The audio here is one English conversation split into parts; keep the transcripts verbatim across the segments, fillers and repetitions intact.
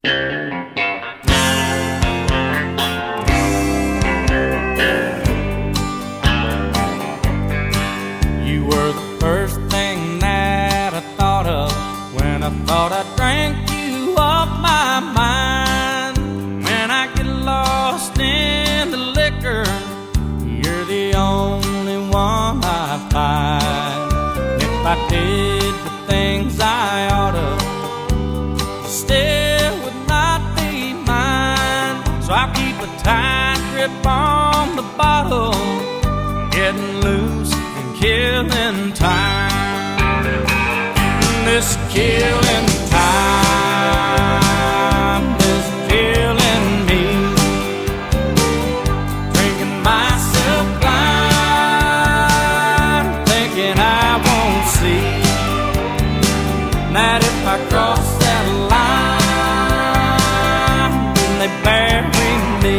You were the first thing that I thought of when I thought I drank you off my mind. When I get lost in the liquor, you're the only one I find. If I did the things I oughta, still would not be mine. So I keep a tight grip on the bottle, getting loose and killing time. This killing time is killing me. Drinking myself blind, thinking I won't see that if I cross that line, then they bury me.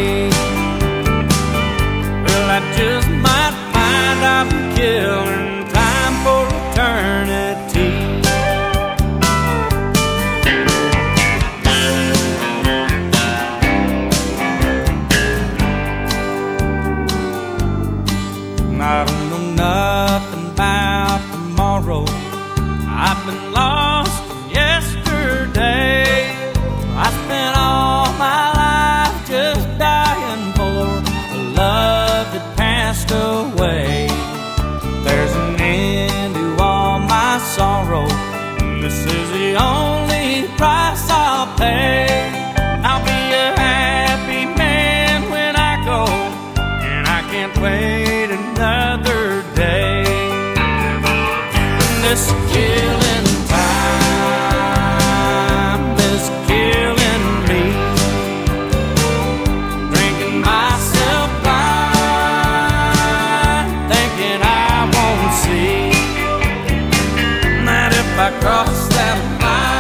Well, I just might find I'm killing time for eternity. I don't know nothing about tomorrow. I've been lost yesterday. I spent all my life just dying for a love that passed away. There's an end to all my sorrow, and this is the only price I'll pay. I'll be a happy man when I go, and I can't wait another day. This killing time is killing me. Drinking myself blind, thinking I won't see that if I cross that line,